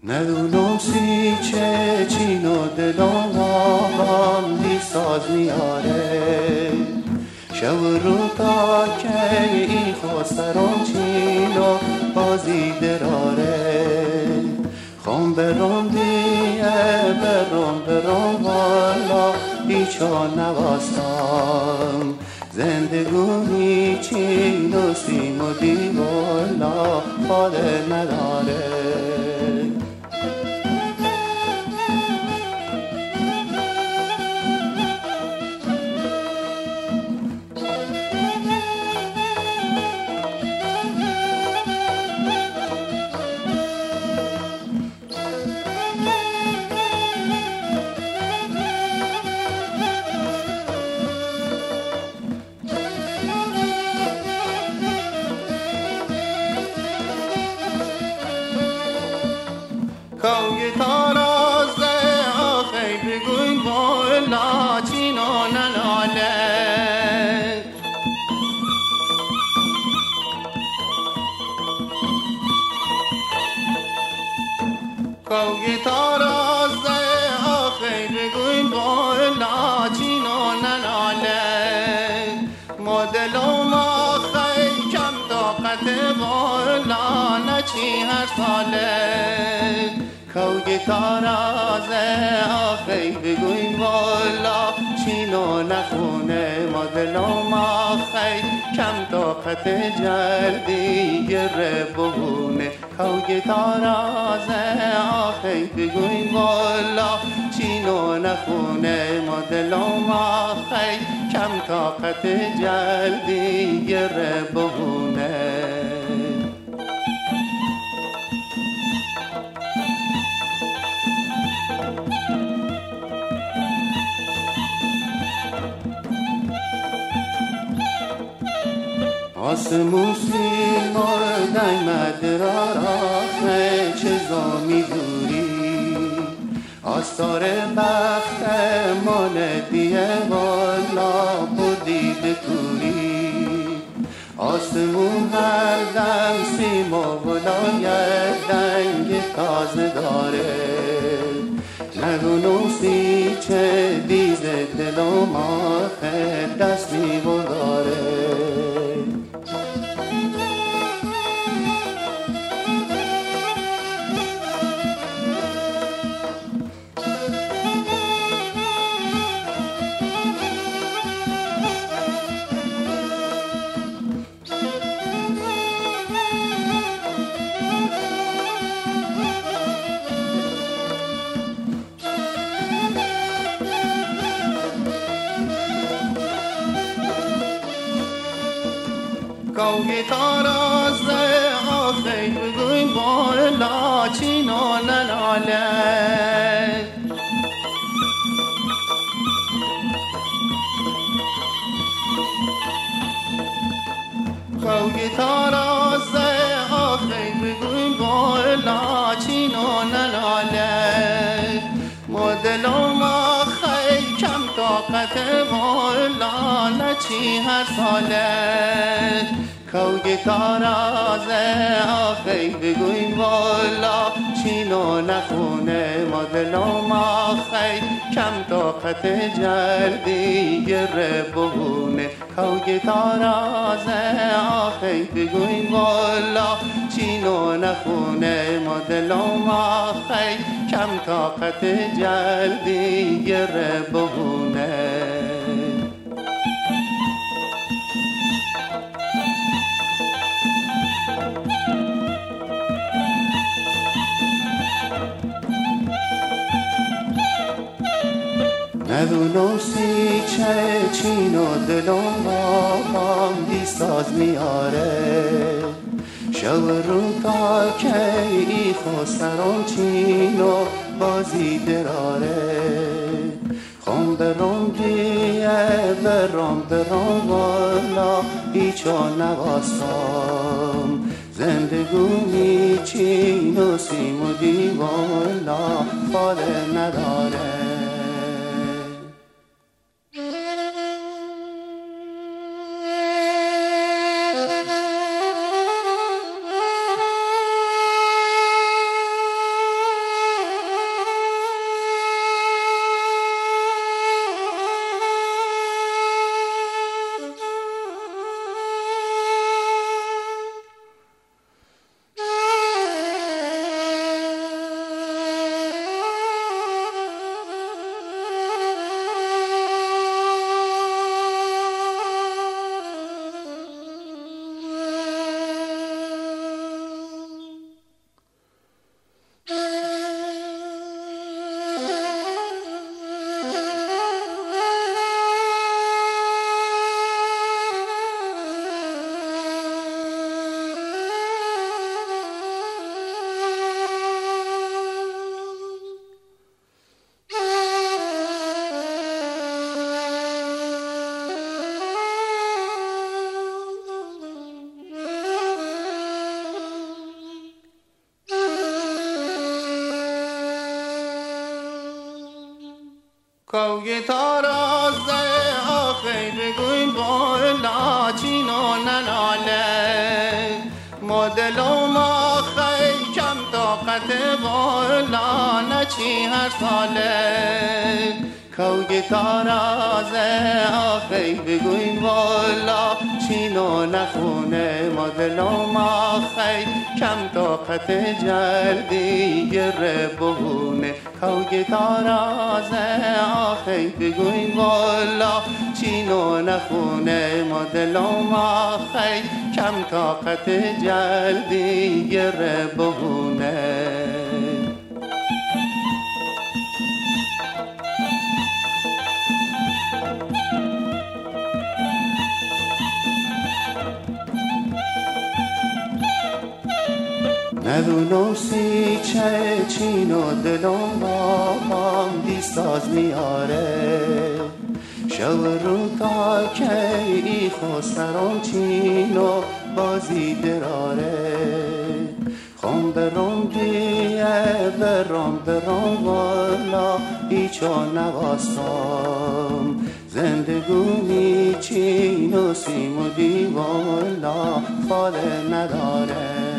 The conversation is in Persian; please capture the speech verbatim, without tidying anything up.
ندونم سی چه چین و دلم هم بی ساز میاره شب رو تا که ای خواسترم چین و بازی دراره خون برام دیه برام برام والا بیچا نواستم زندگونی چین و سیم و دیوالا فاده نداره کوی تارازه آخی بگوین بالا چینو نلاله کوی تارازه آخی بگوین بالا چینو نلاله مدلوم آخی کم طاقت بالا نچی هر ساله کوی تارازه آخی بگوین والا چینو نخونه مدلوم آخی کم طاقت جلدی گره بهونه کوی تارازه آخی بگوین والا چینو نخونه مدلوم آخی کم طاقت جلدی گره بهونه آسمون سیمار دایمد رارافه چه زامی دوری آستار بخت مال دیه والا بودید کوری آسمون هر دم سیما ولایت دنگ تازه داره نگونو سی چه دیزه دلم آخه دست میبرداره کوی تارازه آخی بگوین بالا چینو نلاله کوی تارازه آخی بگوین بالا چینو نلاله مدلوم آخی کم طاقت بالا نچی هر ساله کوی تارازه آخی بگوین والا چینو نخونه مدلوم آخی کم طاقت جلدی گره بهونه کوی تارازه آخی بگوین والا چینو نخونه مدلوم آخی کم طاقت جلدی گره بهونه ندونم سی چه چین و دلم هم بی ساز میاره شب رو تا که ای خواسترم چین و بازی دراره خون برام دیه برام برام والا بیچا نواستم زندگونی چین و سیم و دیوالا فاده نداره کوی تارازه آخی بگوین بالا چینو نناله مدلو ما خی کم طاقت بالا نچی هر ساله کوی تارازه آخی بگوین بالا چینو نخونه مدلو ما خی کم طاقت جلدی گره بهونه کوی تارازه آخی بگوین بالا چینو نخونه مدلو ما خی کم طاقت جلدی گره بهونه ندونم سی چه چینو دلم با دیستاز میاره شو رو تا که ای خسرم چینو بازی دراره خم برم دیه برم برم والا ایچا نواستم زندگونی چینو سیمو دی والا فاله نداره